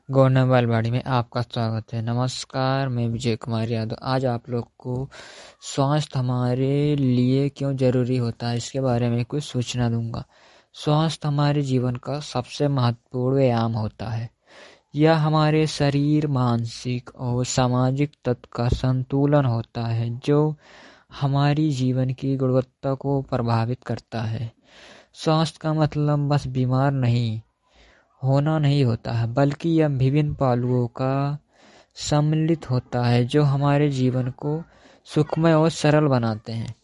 गौरव बालवाड़ी में आपका स्वागत है। नमस्कार, मैं विजय कुमार यादव। आज आप लोग को स्वास्थ्य हमारे लिए क्यों ज़रूरी होता है इसके बारे में कुछ सूचना दूंगा। स्वास्थ्य हमारे जीवन का सबसे महत्वपूर्ण व्यायाम होता है। यह हमारे शरीर, मानसिक और सामाजिक तत्व का संतुलन होता है जो हमारी जीवन की गुणवत्ता को प्रभावित करता है। स्वास्थ्य का मतलब बस बीमार नहीं होना नहीं होता है, बल्कि यह विभिन्न पहलुओं का सम्मिलित होता है जो हमारे जीवन को सुखमय और सरल बनाते हैं।